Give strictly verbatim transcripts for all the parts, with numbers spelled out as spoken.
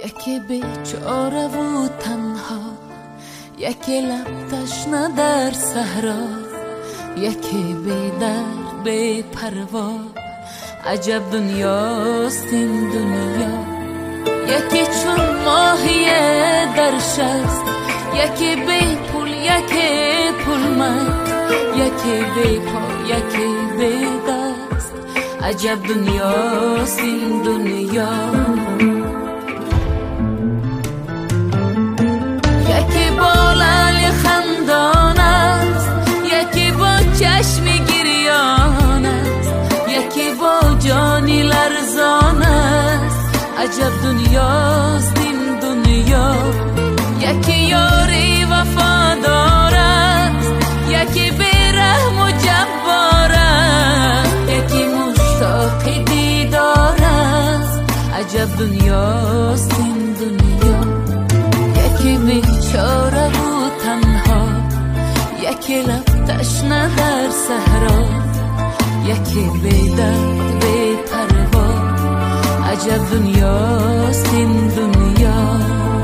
یکی بیچاره و تنها، یکی لب تشنه در صحرا، یکی بی در بی پروا. عجب دنیاست این دنیا، یکی چون ماهی در شست، یکی بی پول یکی پولمند، یکی بی پا یکی بی دست. عجب دنیاست این دنیا. یکی با لعل خندان است، یکی با چشم گریان است، یکی با جانی لرزان است. عجب دنیاست این دنیا. یکی یاری وفادار است، یکی بیرحم و جبار است، یکی مشتاق دیدار است. عجب دنیاست این دنیا. یکی بیچاره و تنها، یکی لب تشنه در صحرا، یکی بی درد بی پروا. عجب دنیاست این دنیا.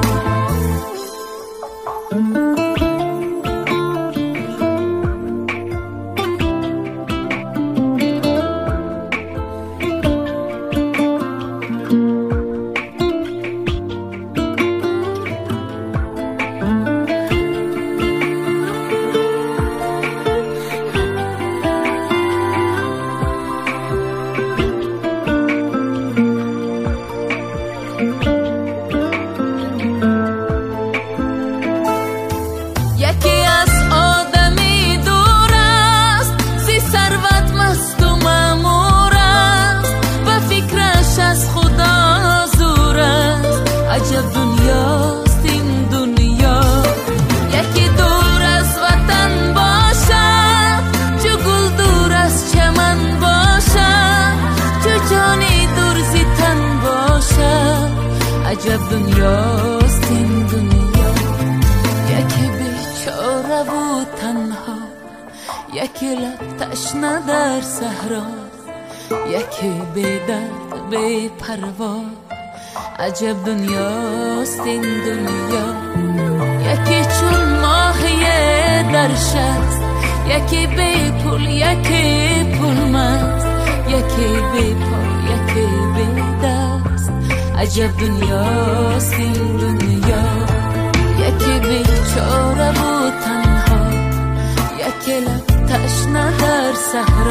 عجب دنیاست این دنیا. یکی دور از وطن باشد، چو گل دور از چمن باشد، چو جانی دور زی تن باشد. عجب دنیاست این دنیا. یکی بیچاره و تنها، یکی لب تشنه در صحرا، یکی بی درد بی پروا. عجب دنیاست این دنیا. یکی چون ماهی در شست، یکی بی پول یکی پولمند، یکی بی پا یکی بی دست. عجب دنیاست این دنیا. یکی بیچاره و تنها، یکی لب تشنه در صحرا،